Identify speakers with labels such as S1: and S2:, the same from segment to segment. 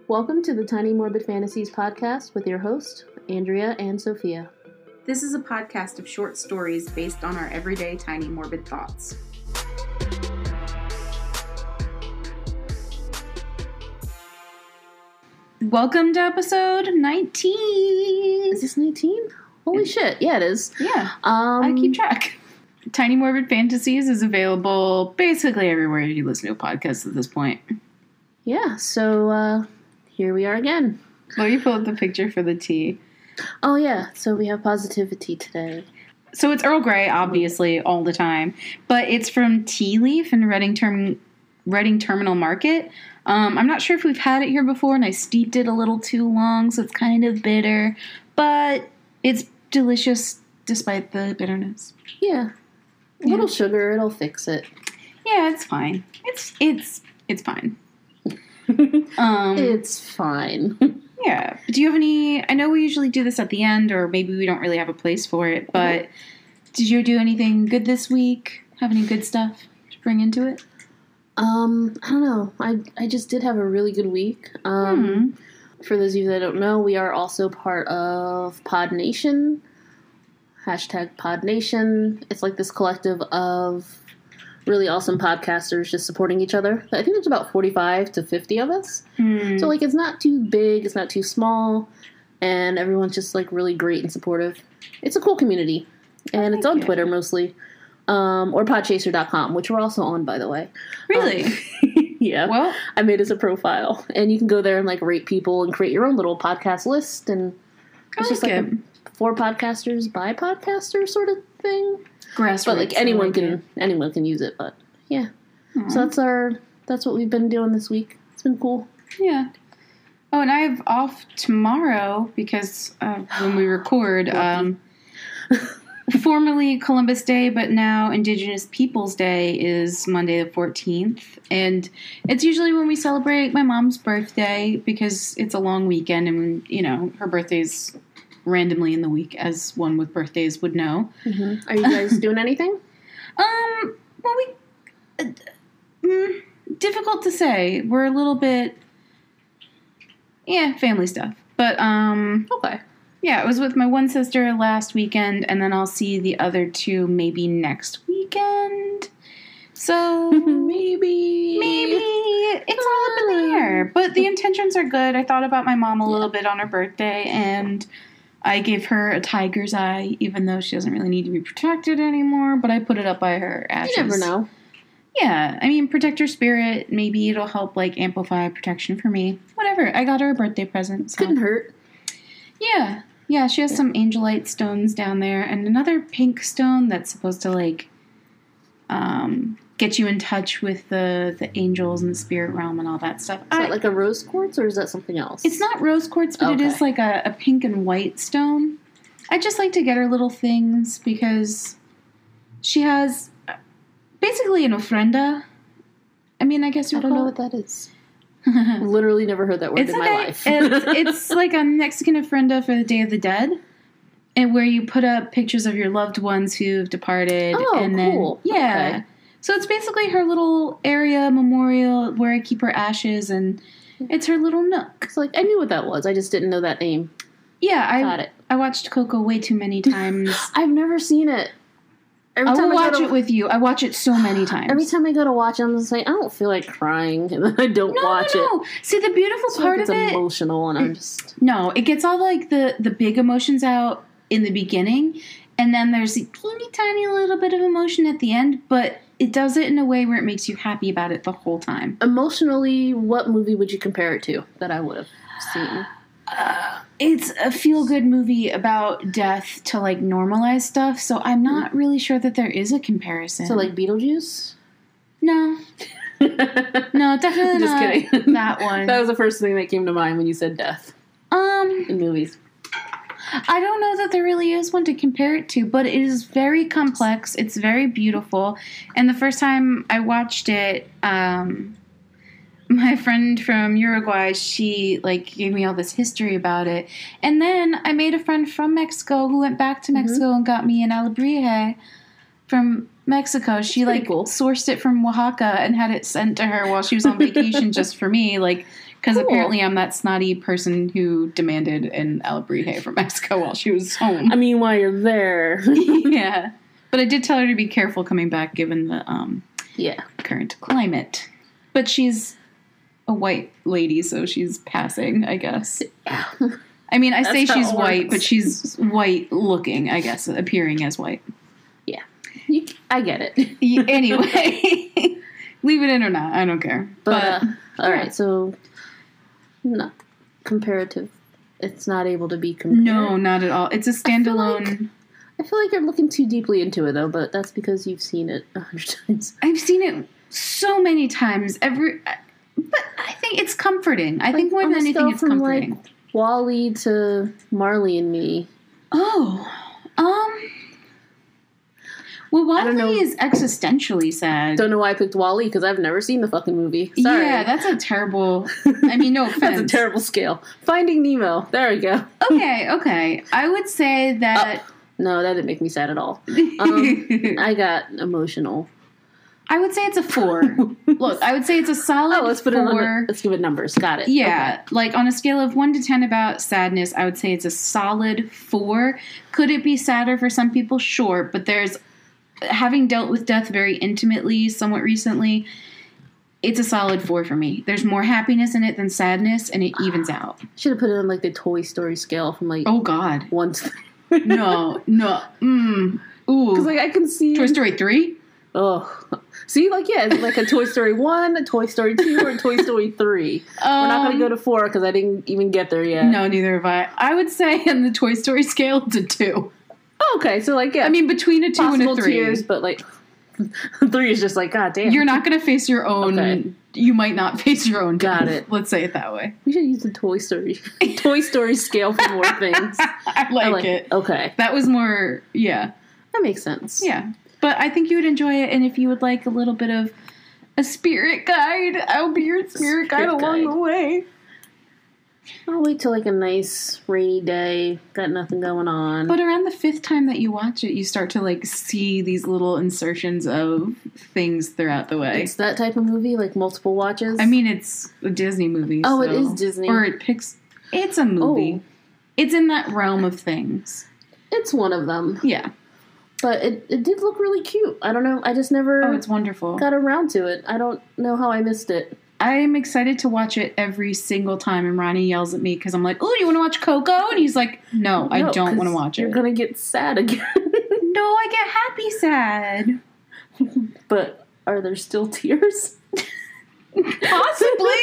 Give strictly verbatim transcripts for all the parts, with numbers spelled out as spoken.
S1: Welcome to the Tiny Morbid Fantasies podcast with your hosts, Andrea and Sophia.
S2: This is a podcast of short stories based on our everyday tiny morbid thoughts. Welcome to episode nineteen.
S1: Is this nineteen? Holy it, shit, yeah it is.
S2: Yeah,
S1: um,
S2: I keep track. Tiny Morbid Fantasies is available basically everywhere you listen to a podcast at this point.
S1: Yeah, so uh, here we are again.
S2: Let me pull up the picture for the tea.
S1: Oh yeah, so we have positivity today.
S2: So it's Earl Grey, obviously, all the time. But it's from Tea Leaf in Reading, Term- Reading Terminal Market. Um, I'm not sure if we've had it here before, and I steeped it a little too long, so it's kind of bitter. But it's delicious despite the bitterness.
S1: Yeah. A little yeah. sugar, it'll fix it.
S2: Yeah, it's fine. It's, it's, it's fine. um,
S1: it's fine.
S2: Yeah. Do you have any... I know we usually do this at the end, or maybe we don't really have a place for it, but mm-hmm. did you do anything good this week? Have any good stuff to bring into it?
S1: Um, I don't know. I I just did have a really good week. Um, mm-hmm. For those of you that don't know, we are also part of Pod Nation. Hashtag Pod Nation. It's like this collective of really awesome podcasters just supporting each other. I think there's about forty-five to fifty of us. Mm. So, like, it's not too big, it's not too small, and everyone's just, like, really great and supportive. It's a cool community, and oh, it's on you. Twitter mostly, um, or podchaser dot com, which we're also on, by the way.
S2: Really?
S1: Um, yeah.
S2: Well,
S1: I made us a profile, and you can go there and, like, rate people and create your own little podcast list, and it's
S2: like
S1: just, like,
S2: it.
S1: a for podcasters by podcasters sort of thing.
S2: Grassroots.
S1: But like anyone
S2: like
S1: can
S2: it.
S1: anyone can use it, but yeah.
S2: Aww.
S1: So that's our that's what we've been doing this week. It's been cool.
S2: Yeah. Oh, and I have off tomorrow because uh, when we record, um, formerly Columbus Day, but now Indigenous Peoples Day is Monday the fourteenth, and it's usually when we celebrate my mom's birthday because it's a long weekend, and you know her birthday's randomly in the week, as one with birthdays would know.
S1: Mm-hmm. Are you guys doing anything?
S2: Um, well, we... Uh, mm, difficult to say. We're a little bit... Yeah, family stuff. But, um...
S1: Okay.
S2: Yeah, it was with my one sister last weekend, and then I'll see the other two maybe next weekend. So...
S1: maybe...
S2: Maybe... It's all up in the air. But the intentions are good. I thought about my mom a little yeah. bit on her birthday, and... I gave her a tiger's eye, even though she doesn't really need to be protected anymore, but I put it up by her ashes.
S1: You never know.
S2: Yeah, I mean, protect her spirit. Maybe it'll help, like, amplify protection for me. Whatever. I got her a birthday present. So.
S1: Couldn't hurt.
S2: Yeah. Yeah, she has yeah. some angelite stones down there, and another pink stone that's supposed to, like, um... get you in touch with the, the angels and the spirit realm and all that stuff.
S1: Is I, that like a rose quartz, or is that something else?
S2: It's not rose quartz, but okay. it is like a, a pink and white stone. I just like to get her little things because she has basically an ofrenda. I mean, I guess you
S1: I don't know
S2: it.
S1: what that is. Literally never heard that word
S2: it's
S1: in
S2: like
S1: my
S2: a,
S1: life.
S2: it's, it's like a Mexican ofrenda for the Day of the Dead. And where you put up pictures of your loved ones who've departed.
S1: Oh,
S2: and
S1: cool.
S2: Then, yeah.
S1: Okay.
S2: So it's basically her little area memorial where I keep her ashes, and it's her little nook.
S1: So, like, I knew what that was. I just didn't know that name.
S2: Yeah, I
S1: Got it.
S2: I watched Coco way too many times.
S1: I've never seen it.
S2: Every I will I watch to, it with you. I watch it so many times.
S1: Every time I go to watch it, I'm just like, I don't feel like crying, and then I don't
S2: no,
S1: watch
S2: no,
S1: it.
S2: No, See, the beautiful
S1: so
S2: part
S1: like
S2: of
S1: it's
S2: it...
S1: It's emotional, and I'm just...
S2: No, it gets all, like, the, the big emotions out in the beginning, and then there's a teeny tiny little bit of emotion at the end, but... It does it in a way where it makes you happy about it the whole time.
S1: Emotionally, what movie would you compare it to that I would have seen?
S2: Uh, it's a feel-good movie about death to, like, normalize stuff, so I'm not mm. really sure that there is a comparison.
S1: So, like, Beetlejuice?
S2: No. No, definitely
S1: Just
S2: not
S1: kidding.
S2: That one.
S1: That was the first thing that came to mind when you said death.
S2: Um,
S1: in movies.
S2: I don't know that there really is one to compare it to, but it is very complex. It's very beautiful. And the first time I watched it, um, my friend from Uruguay, she, like, gave me all this history about it. And then I made a friend from Mexico who went back to Mexico mm-hmm. and got me an alebrije from Mexico. She, like,
S1: cool.
S2: sourced it from Oaxaca and had it sent to her while she was on vacation just for me, like, Because
S1: Cool.
S2: apparently I'm that snotty person who demanded an alebrije from Mexico while she was home.
S1: I mean, while you're there.
S2: Yeah. But I did tell her to be careful coming back given the um,
S1: Yeah.
S2: current climate. But she's a white lady, so she's passing, I guess. I mean, I
S1: That's
S2: say
S1: how
S2: she's
S1: it
S2: white,
S1: works.
S2: but she's white looking, I guess, appearing as white.
S1: Yeah. You, I get it.
S2: Y- Anyway, leave it in or not, I don't care.
S1: But, uh,
S2: yeah.
S1: all right, so not comparative. It's not able to be compared.
S2: No, not at all. It's a standalone.
S1: I feel like you're looking too deeply into it, though, but that's because you've seen it a hundred times.
S2: I've seen it so many times. Every, but I think it's comforting. I think
S1: Like,
S2: more
S1: on
S2: than
S1: a
S2: anything,
S1: scale
S2: it's
S1: from,
S2: comforting.
S1: Like, Wall-E to Marley and Me.
S2: Oh, um. Well,
S1: I don't know.
S2: Wall-E is existentially sad.
S1: Don't know why I picked Wall-E, because I've never seen the fucking movie. Sorry.
S2: Yeah, that's a terrible. I mean, no offense.
S1: That's a terrible scale. Finding Nemo. There we go.
S2: Okay, okay. I would say that.
S1: Up. No, that didn't make me sad at all. Um, I got emotional.
S2: I would say it's a four. Look, I would say it's a solid
S1: Oh, let's put
S2: four.
S1: it on. The, let's give it numbers. Got it.
S2: Yeah,
S1: Okay.
S2: like on a scale of one to ten about sadness, I would say it's a solid four. Could it be sadder for some people? Sure, but there's having dealt with death very intimately, somewhat recently. It's a solid four for me. There's more happiness in it than sadness, and it evens out.
S1: Should have put it on like the Toy Story scale from like
S2: Oh God,
S1: one to.
S2: no, no, mm, ooh.
S1: Because like I can see.
S2: Toy Story three.
S1: Oh, see, like yeah, it's like a Toy Story one, a Toy Story two, or a Toy Story three.
S2: Um,
S1: We're not going to go to four because I didn't even get there yet.
S2: No, neither have I. I would say in the Toy Story scale, it's a two.
S1: Oh, okay, so like yeah,
S2: I mean, between a two
S1: possible
S2: and a three.
S1: tiers, but like three is just like god damn.
S2: You're not going to face your own.
S1: Okay.
S2: You might not face your own.
S1: Got
S2: death.
S1: it.
S2: Let's say it that way.
S1: We should use the Toy Story Toy Story scale for more things.
S2: I like,
S1: I like
S2: it.
S1: Okay,
S2: That was more. Yeah,
S1: that makes sense.
S2: yeah. But I think you would enjoy it, and if you would like a little bit of a spirit guide, I'll be your spirit,
S1: Spirit
S2: guide along
S1: guide.
S2: the way.
S1: I'll wait till like a nice rainy day. Got nothing going on.
S2: But around the fifth time that you watch it, you start to like see these little insertions of things throughout the way.
S1: It's that type of movie, like multiple watches.
S2: I mean, it's a Disney movie.
S1: Oh, it
S2: so-
S1: is Disney.
S2: Or it picks. It's a movie.
S1: Oh.
S2: It's in that realm of things.
S1: it's one of them.
S2: Yeah.
S1: But it, it did look really cute. I don't know. I just never
S2: Oh, it's wonderful.
S1: got around to it. I don't know how I missed it.
S2: I'm excited to watch it every single time, and Ronnie yells at me because I'm like, "Oh, you want to watch Coco?" And he's like, "No, I
S1: No,
S2: don't
S1: 'cause
S2: want to watch
S1: You're
S2: it."
S1: gonna get sad again.
S2: No, I get happy sad.
S1: But are there still tears?
S2: Possibly.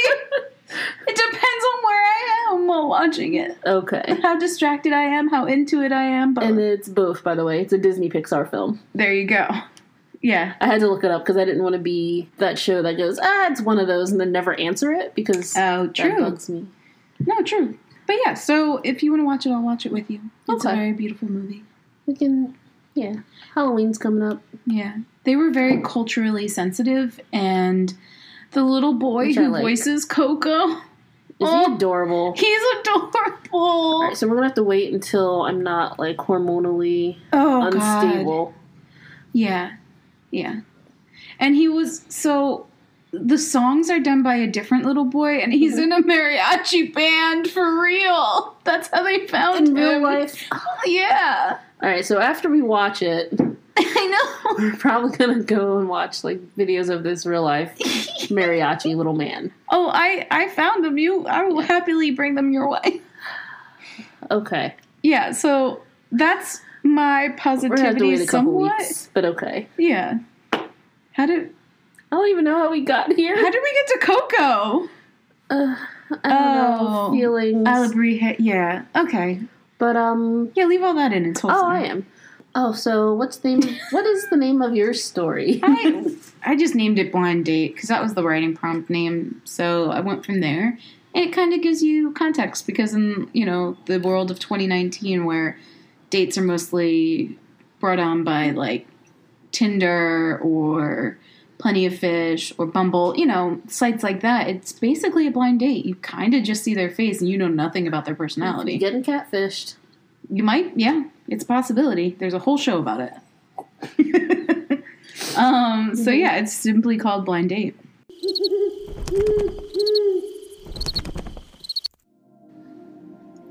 S2: It depends on where I am while watching it.
S1: Okay.
S2: How distracted I am, how into it I am. But
S1: And it's both, by the way. It's a Disney Pixar film.
S2: there you go. Yeah.
S1: I had to look it up because I didn't want to be that show that goes, ah, it's one of those, and then never answer it because
S2: Oh,
S1: that
S2: true.
S1: bugs me.
S2: No, true. But yeah, so if you want to watch it, I'll watch it with you. It's
S1: Okay.
S2: a very beautiful movie.
S1: We can, yeah. Halloween's coming up.
S2: Yeah. They were very culturally sensitive, and the little boy
S1: Which I
S2: who
S1: like.
S2: voices Coco,
S1: Is
S2: Oh.
S1: he adorable?
S2: he's adorable.
S1: All right, so we're gonna have to wait until I'm not like hormonally
S2: Oh,
S1: unstable.
S2: God. Yeah. Yeah. And he was, so the songs are done by a different little boy, and he's in a mariachi band for real. That's how they found
S1: In
S2: him.
S1: real life.
S2: Yeah.
S1: All right, so after we watch it,
S2: I know.
S1: we're probably gonna go and watch like videos of this real life mariachi little man.
S2: Oh, I, I found them. You, I will happily bring them your way.
S1: Okay,
S2: Yeah, so that's my
S1: we're gonna have to
S2: positivity
S1: wait a couple
S2: somewhat.
S1: weeks, but okay.
S2: Yeah. How did
S1: I don't even know how we got here.
S2: how did we get to Coco?
S1: Uh, I don't
S2: Oh,
S1: know feelings,
S2: Alabri, yeah. Okay.
S1: but um.
S2: Yeah, leave all that in. It's wholesome.
S1: Oh, I am. Oh, so what's the name? What is the name of your story?
S2: I I just named it Blind Date because that was the writing prompt name. So I went from there. And it kind of gives you context because in, you know, the world of twenty nineteen where dates are mostly brought on by like Tinder or Plenty of Fish or Bumble, you know, sites like that, it's basically a blind date. You kind of just see their face and you know nothing about their personality.
S1: Getting catfished.
S2: You might, yeah, it's a possibility. There's a whole show about it. um, so yeah, it's simply called Blind Date.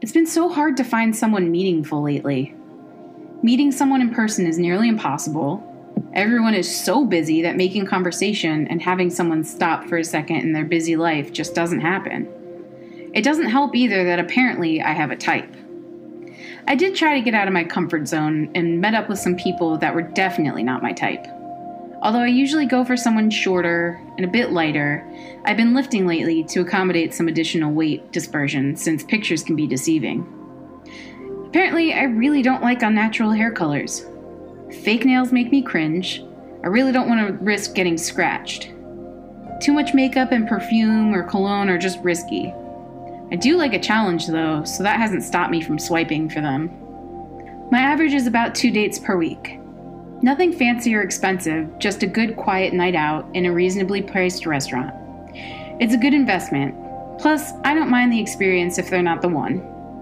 S2: It's been so hard to find someone meaningful lately. Meeting someone in person is nearly impossible. Everyone is so busy that making conversation and having someone stop for a second in their busy life just doesn't happen. It doesn't help either that apparently I have a type. I did try to get out of my comfort zone and met up with some people that were definitely not my type. Although I usually go for someone shorter and a bit lighter, I've been lifting lately to accommodate some additional weight dispersion since pictures can be deceiving. Apparently, I really don't like unnatural hair colors. Fake nails make me cringe. I really don't want to risk getting scratched. Too much makeup and perfume or cologne are just risky. I do like a challenge though, so that hasn't stopped me from swiping for them. My average is about two dates per week. Nothing fancy or expensive, just a good quiet night out in a reasonably priced restaurant. It's a good investment. Plus, I don't mind the experience if they're not the one.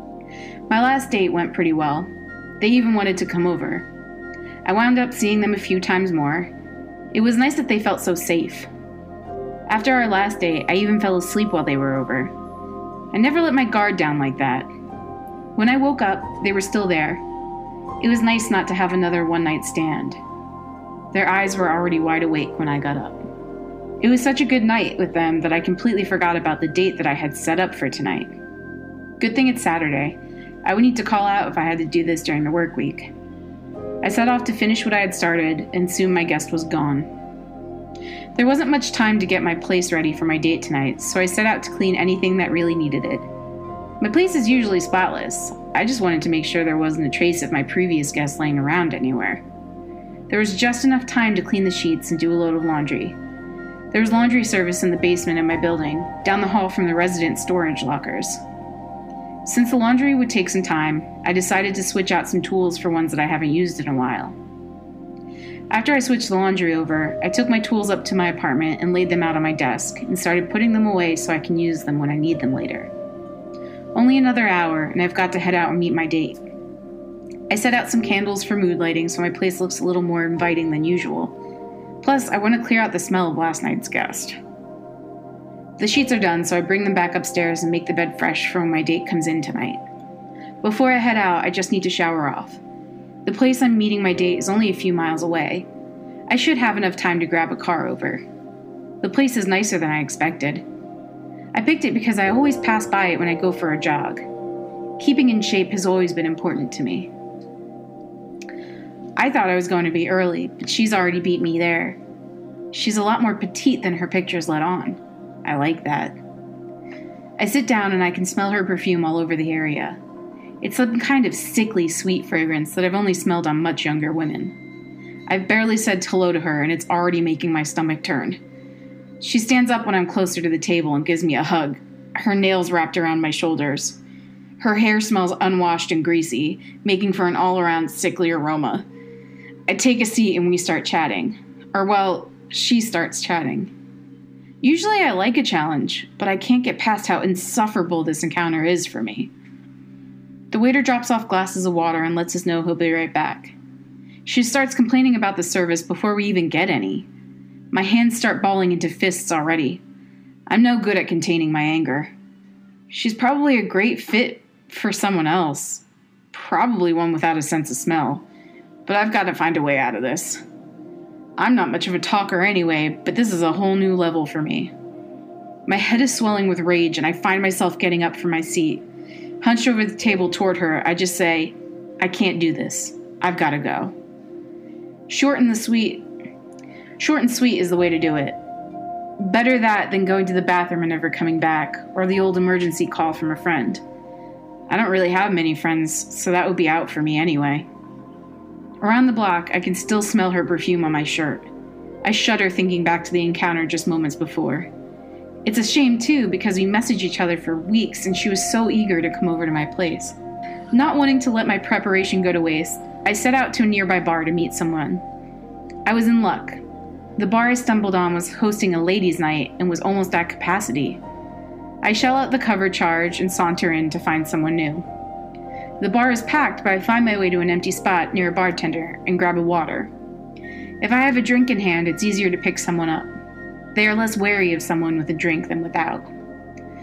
S2: My last date went pretty well. They even wanted to come over. I wound up seeing them a few times more. It was nice that they felt so safe. After our last date, I even fell asleep while they were over. I never let my guard down like that. When I woke up, they were still there. It was nice not to have another one-night stand. Their eyes were already wide awake when I got up. It was such a good night with them that I completely forgot about the date that I had set up for tonight. Good thing it's Saturday. I would need to call out if I had to do this during the work week. I set off to finish what I had started, and soon my guest was gone. There wasn't much time to get my place ready for my date tonight, so I set out to clean anything that really needed it. My place is usually spotless. I just wanted to make sure there wasn't a trace of my previous guest laying around anywhere. There was just enough time to clean the sheets and do a load of laundry. There was laundry service in the basement of my building, down the hall from the resident storage lockers. Since the laundry would take some time, I decided to switch out some tools for ones that I haven't used in a while. After I switched the laundry over, I took my tools up to my apartment and laid them out on my desk and started putting them away so I can use them when I need them later. Only another hour, and I've got to head out and meet my date. I set out some candles for mood lighting so my place looks a little more inviting than usual. Plus, I want to clear out the smell of last night's guest. The sheets are done, so I bring them back upstairs and make the bed fresh for when my date comes in tonight. Before I head out, I just need to shower off. The place I'm meeting my date is only a few miles away. I should have enough time to grab a car over. The place is nicer than I expected. I picked it because I always pass by it when I go for a jog. Keeping in shape has always been important to me. I thought I was going to be early, but she's already beat me there. She's a lot more petite than her pictures let on. I like that. I sit down and I can smell her perfume all over the area. It's some kind of sickly sweet fragrance that I've only smelled on much younger women. I've barely said hello to her and it's already making my stomach turn. She stands up when I'm closer to the table and gives me a hug, her nails wrapped around my shoulders. Her hair smells unwashed and greasy, making for an all-around sickly aroma. I take a seat and we start chatting. Or, well, she starts chatting. Usually I like a challenge, but I can't get past how insufferable this encounter is for me. The waiter drops off glasses of water and lets us know he'll be right back. She starts complaining about the service before we even get any. My hands start balling into fists already. I'm no good at containing my anger. She's probably a great fit for someone else. Probably one without a sense of smell. But I've got to find a way out of this. I'm not much of a talker anyway, but this is a whole new level for me. My head is swelling with rage and I find myself getting up from my seat. Hunched over the table toward her, I just say, I can't do this. I've got to go. Short and the sweet. Short and sweet is the way to do it. Better that than going to the bathroom and never coming back, or the old emergency call from a friend. I don't really have many friends, so that would be out for me anyway. Around the block, I can still smell her perfume on my shirt. I shudder thinking back to the encounter just moments before. It's a shame, too, because we messaged each other for weeks and she was so eager to come over to my place. Not wanting to let my preparation go to waste, I set out to a nearby bar to meet someone. I was in luck. The bar I stumbled on was hosting a ladies' night and was almost at capacity. I shell out the cover charge and saunter in to find someone new. The bar is packed, but I find my way to an empty spot near a bartender and grab a water. If I have a drink in hand, it's easier to pick someone up. They are less wary of someone with a drink than without.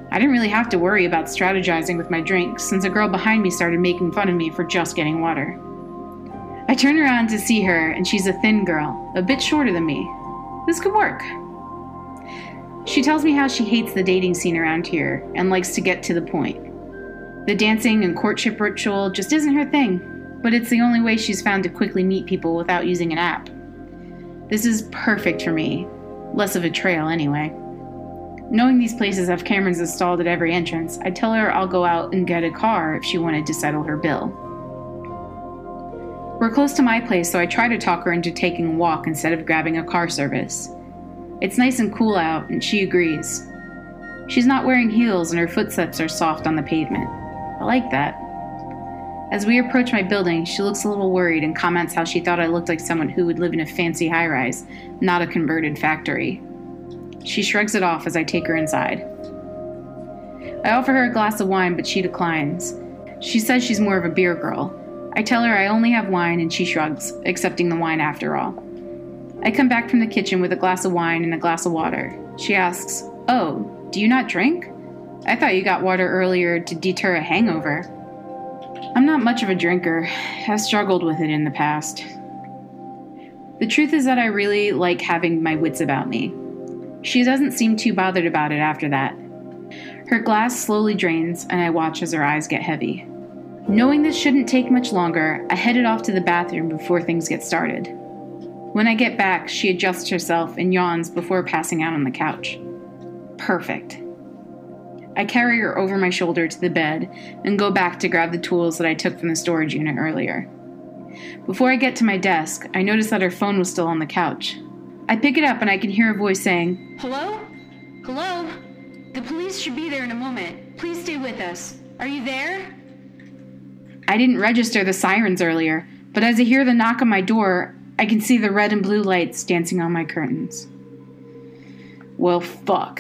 S2: I didn't really have to worry about strategizing with my drink since a girl behind me started making fun of me for just getting water. I turn around to see her, and she's a thin girl, a bit shorter than me. This could work. She tells me how she hates the dating scene around here and likes to get to the point. The dancing and courtship ritual just isn't her thing, but it's the only way she's found to quickly meet people without using an app. This is perfect for me. Less of a trail, anyway. Knowing these places have cameras installed at every entrance, I tell her I'll go out and get a car if she wanted to settle her bill. We're close to my place, so I try to talk her into taking a walk instead of grabbing a car service. It's nice and cool out, and she agrees. She's not wearing heels, and her footsteps are soft on the pavement. I like that. As we approach my building, she looks a little worried and comments how she thought I looked like someone who would live in a fancy high-rise, not a converted factory. She shrugs it off as I take her inside. I offer her a glass of wine, but she declines. She says she's more of a beer girl. I tell her I only have wine, and she shrugs, accepting the wine after all. I come back from the kitchen with a glass of wine and a glass of water. She asks, "Oh, do you not drink? I thought you got water earlier to deter a hangover." I'm not much of a drinker. I've struggled with it in the past. The truth is that I really like having my wits about me. She doesn't seem too bothered about it after that. Her glass slowly drains, and I watch as her eyes get heavy. Knowing this shouldn't take much longer, I headed off to the bathroom before things get started. When I get back, she adjusts herself and yawns before passing out on the couch. Perfect. I carry her over my shoulder to the bed and go back to grab the tools that I took from the storage unit earlier. Before I get to my desk, I notice that her phone was still on the couch. I pick it up and I can hear a voice saying, "Hello? Hello? The police should be there in a moment. Please stay with us. Are you there?" I didn't register the sirens earlier, but as I hear the knock on my door, I can see the red and blue lights dancing on my curtains. Well, fuck.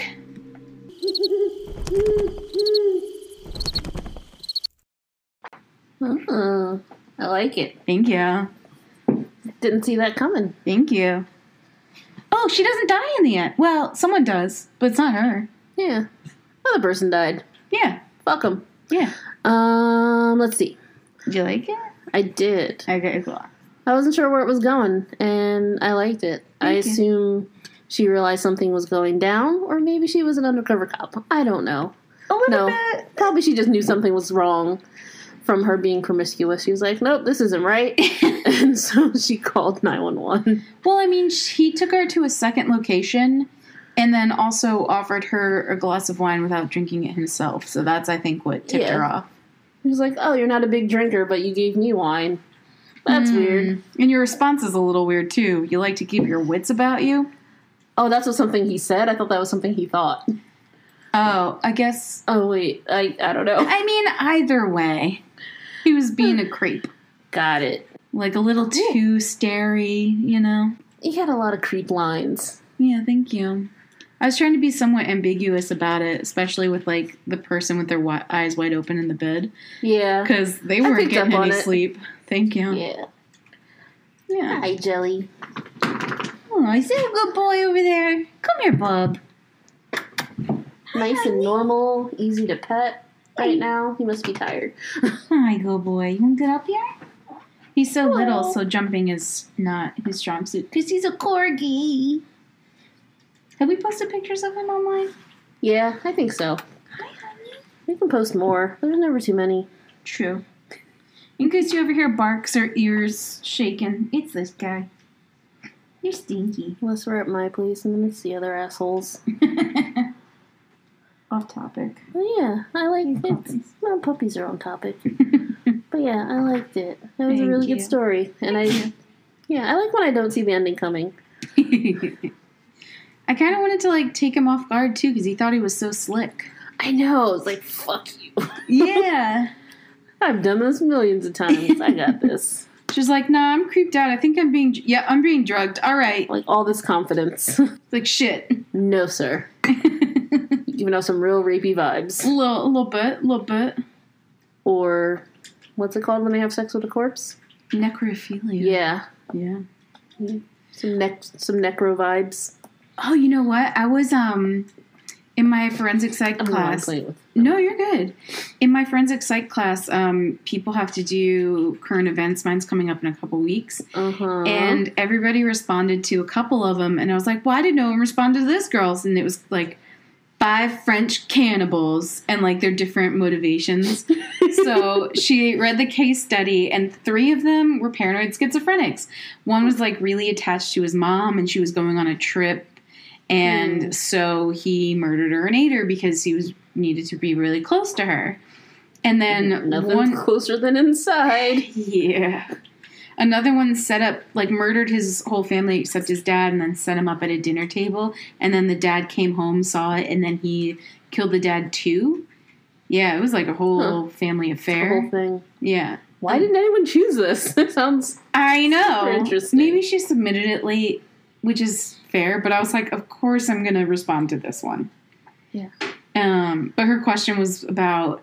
S1: Oh, I like it.
S2: Thank you.
S1: Didn't see that coming.
S2: Thank you. Oh, she doesn't die in the end. Well, someone does, but it's not her.
S1: Yeah. Another person died.
S2: Yeah.
S1: Fuck 'em.
S2: Yeah.
S1: Um, let's see.
S2: Did you like it?
S1: I did.
S2: Okay, cool.
S1: I wasn't sure where it was going, and I liked it. Thank I you. assume she realized something was going down, or maybe she was an undercover cop. I don't know.
S2: A little
S1: no,
S2: bit.
S1: Probably she just knew something was wrong from her being promiscuous. She was like, nope, this isn't right. And so she called nine one one.
S2: Well, I mean, he took her to a second location and then also offered her a glass of wine without drinking it himself. So that's, I think, what tipped
S1: yeah.
S2: her off.
S1: He was like, oh, you're not a big drinker, but you gave me wine. That's mm. weird.
S2: And your response is a little weird, too. You like to keep your wits about you?
S1: Oh, that's what something he said? I thought that was something he thought.
S2: Oh, I guess...
S1: Oh, wait. I, I don't know.
S2: I mean, either way. He was being a creep.
S1: Got it.
S2: Like a little too starey, you know?
S1: He had a lot of creep lines.
S2: Yeah, thank you. I was trying to be somewhat ambiguous about it, especially with, like, the person with their wi- eyes wide open in the bed.
S1: Yeah.
S2: Because they weren't getting any sleep. Thank you.
S1: Yeah.
S2: Yeah.
S1: Hi, Jelly.
S2: Oh, is that a good boy over there? Come here, bub.
S1: Nice and normal, easy to pet right now. He must be tired.
S2: Hi, good boy. You want to get up here? He's so Hello. little, so jumping is not his strong suit. Because he's a corgi. Have we posted pictures of him online?
S1: Yeah, I think so.
S2: Hi, honey.
S1: We can post more. There's never too many.
S2: True. In case you ever hear barks or ears shaking, it's this guy. You're stinky.
S1: Unless we're at my place and then it's the other assholes.
S2: Off topic.
S1: Oh, yeah, I like it. Puppies. Well, puppies are on topic. But yeah, I liked it. That was Thank a really you. good story. And Thank I, you. yeah, I like when I don't see the ending coming.
S2: I kind of wanted to, like, take him off guard, too, because he thought he was so slick.
S1: I know. It's like, fuck you.
S2: Yeah.
S1: I've done this millions of times. I got this.
S2: She's like, nah, I'm creeped out. I think I'm being, yeah, I'm being drugged. All right.
S1: Like, all this confidence.
S2: Like, shit.
S1: No, sir. Giving out some real rapey vibes.
S2: A little, a little bit, a little bit.
S1: Or, what's it called when they have sex with a corpse?
S2: Necrophilia.
S1: Yeah.
S2: Yeah.
S1: Some nec- some necro vibes.
S2: Oh, you know what? I was, um, In my forensic psych
S1: I'm
S2: class,
S1: with
S2: no, you're good. In my forensic psych class, um, people have to do current events. Mine's coming up in a couple weeks,
S1: uh-huh.
S2: and everybody responded to a couple of them. And I was like, "Why did no one respond to this, girls?" And it was like five French cannibals and like their different motivations. So she read the case study, and three of them were paranoid schizophrenics. One was like really attached to his mom, and she was going on a trip. And mm. so he murdered her and ate her because he was needed to be really close to her. And then
S1: nothing's
S2: one
S1: closer than inside.
S2: Yeah. Another one set up, like, murdered his whole family except his dad, and then set him up at a dinner table. And then the dad came home, saw it, and then he killed the dad too. Yeah, it was like a whole huh. family affair.
S1: The whole thing.
S2: Yeah.
S1: Why um, didn't anyone choose this? That sounds
S2: I know.
S1: super interesting.
S2: Maybe she submitted it late, which is fair, but I was like, of course I'm going to respond to this one.
S1: Yeah.
S2: Um, but her question was about,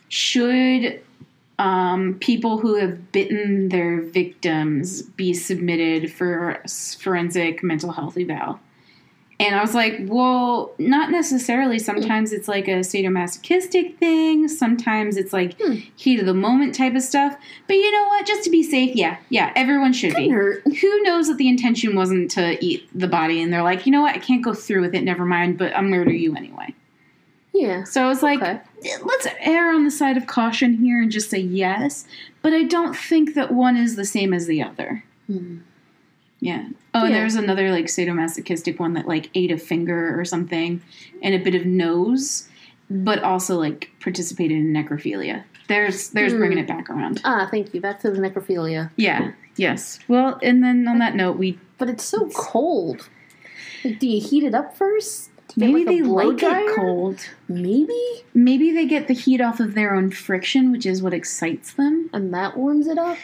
S2: should um, people who have bitten their victims be submitted for forensic mental health eval? And I was like, well, not necessarily. Sometimes it's like a sadomasochistic thing. Sometimes it's like hmm. heat of the moment type of stuff. But you know what? Just to be safe, yeah. Yeah, everyone should be.
S1: Hurt.
S2: Who knows that the intention wasn't to eat the body, and they're like, you know what? I can't go through with it. Never mind, but I'll murder you anyway.
S1: Yeah.
S2: So I was like,
S1: okay.
S2: let's err on the side of caution here and just say yes. But I don't think that one is the same as the other.
S1: Hmm.
S2: Yeah. Oh, and yeah. There's another, like, sadomasochistic one that, like, ate a finger or something and a bit of nose, but also, like, participated in necrophilia. There's there's mm. bringing it back around.
S1: Ah, thank you. Back to the necrophilia.
S2: Yeah. Yes. Well, and then on that note, we...
S1: But it's so cold. Like, do you heat it up first?
S2: Maybe
S1: like
S2: they like
S1: dryer?
S2: it cold.
S1: Maybe?
S2: Maybe they get the heat off of their own friction, which is what excites them.
S1: And that warms it up?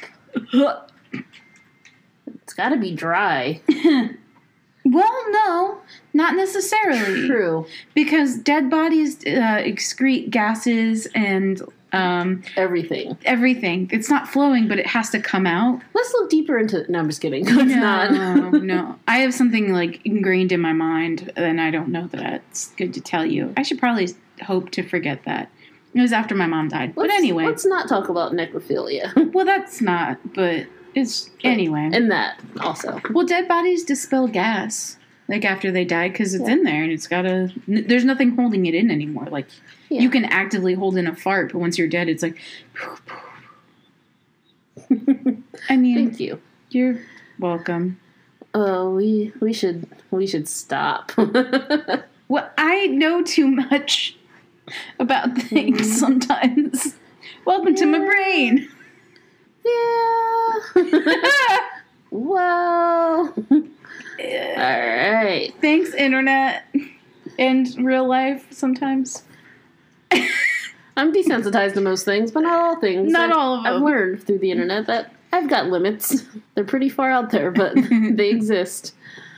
S1: It's got to be dry.
S2: Well, no, not necessarily.
S1: True.
S2: Because dead bodies uh, excrete gases and... Um,
S1: everything.
S2: Everything. It's not flowing, but it has to come out.
S1: Let's look deeper into... No, I'm just kidding. It's
S2: no,
S1: not.
S2: no, no. I have something, like, ingrained in my mind, and I don't know that that's good to tell you. I should probably hope to forget that. It was after my mom died.
S1: Let's,
S2: but anyway.
S1: Let's not talk about necrophilia.
S2: Well, that's not, but... It's anyway.
S1: And that also.
S2: Well, dead bodies dispel gas, like, after they die, because it's yeah. in there, and it's got a... N- there's nothing holding it in anymore. Like, yeah. you can actively hold in a fart, but once you're dead, it's like... I mean...
S1: Thank you.
S2: You're welcome.
S1: Oh, we we should we should stop.
S2: Well, I know too much about things mm. sometimes. Welcome yeah. to my brain.
S1: Yeah. Whoa.
S2: Yeah.
S1: All right.
S2: Thanks, internet. And real life sometimes.
S1: I'm desensitized to most things, but not all things.
S2: Not
S1: I,
S2: all of them.
S1: I've learned through the internet that I've got limits. They're pretty far out there, but they exist.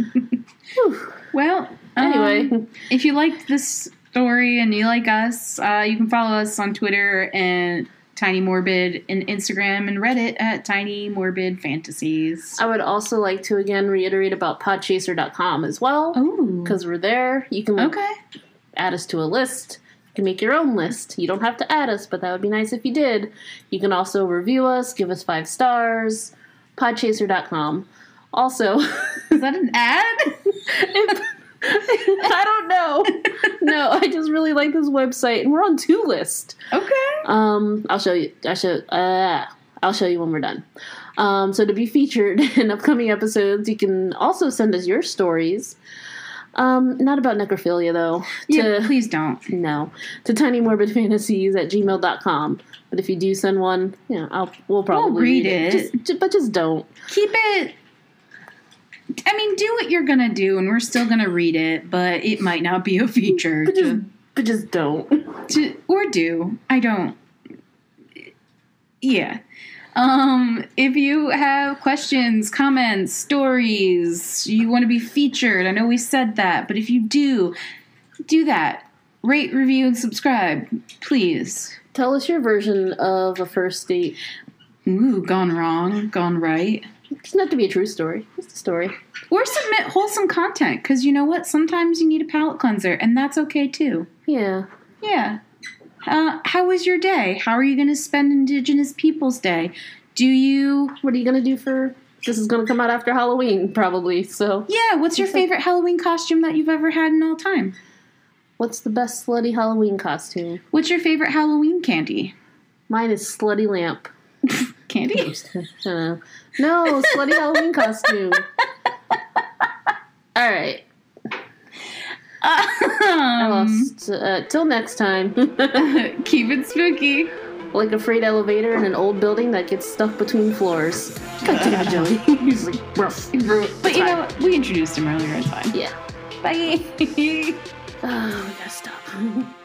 S2: Well,
S1: anyway.
S2: Um, if you liked this story and you like us, uh, you can follow us on Twitter and Tiny Morbid and Instagram and Reddit at Tiny Morbid Fantasies.
S1: I would also like to again reiterate about podchaser dot com as well.
S2: Oh.
S1: Because we're there. You can
S2: okay.
S1: add us to a list. You can make your own list. You don't have to add us, but that would be nice if you did. You can also review us, give us five stars. podchaser dot com. Also...
S2: Is that an ad?
S1: if, I don't know. No, I just really like this website, and we're on two list.
S2: Okay.
S1: Um, I'll show you. I show. Uh, I'll show you when we're done. Um, so to be featured in upcoming episodes, you can also send us your stories. Um, not about necrophilia though.
S2: Yeah, to, please don't.
S1: No, to tinymorbidfantasies at gmail dot com. But if you do send one, yeah, I'll we'll probably
S2: we'll read, read it.
S1: it. Just, but just don't
S2: keep it. I mean, do what you're going to do, and we're still going to read it, but it might not be a feature.
S1: But,
S2: to,
S1: just, but just don't.
S2: To, or do. I don't. Yeah. Um, if you have questions, comments, stories, you want to be featured, I know we said that, but if you do, do that. Rate, review, and subscribe, please.
S1: Tell us your version of a first date.
S2: Ooh, gone wrong, gone right.
S1: It doesn't have to be a true story. Just a story.
S2: Or submit wholesome content, because you know what? Sometimes you need a palate cleanser, and that's okay too.
S1: Yeah.
S2: Yeah. Uh, how was your day? How are you going to spend Indigenous Peoples Day? Do you...
S1: What are you going to do for... This is going to come out after Halloween, probably, so...
S2: Yeah, what's your favorite Halloween costume that you've ever had in all time?
S1: What's the best slutty Halloween costume?
S2: What's your favorite Halloween candy?
S1: Mine is Slutty Lamp.
S2: Candy?
S1: uh, no, slutty Halloween costume. All right.
S2: Um,
S1: I lost. Uh, till next time.
S2: Keep it spooky.
S1: Like a freight elevator in an old building that gets stuck between floors. God damn it, Joey. He's like, rough.
S2: But you know what? We introduced him earlier. It's fine.
S1: Yeah.
S2: Bye.
S1: Oh, we gotta stop.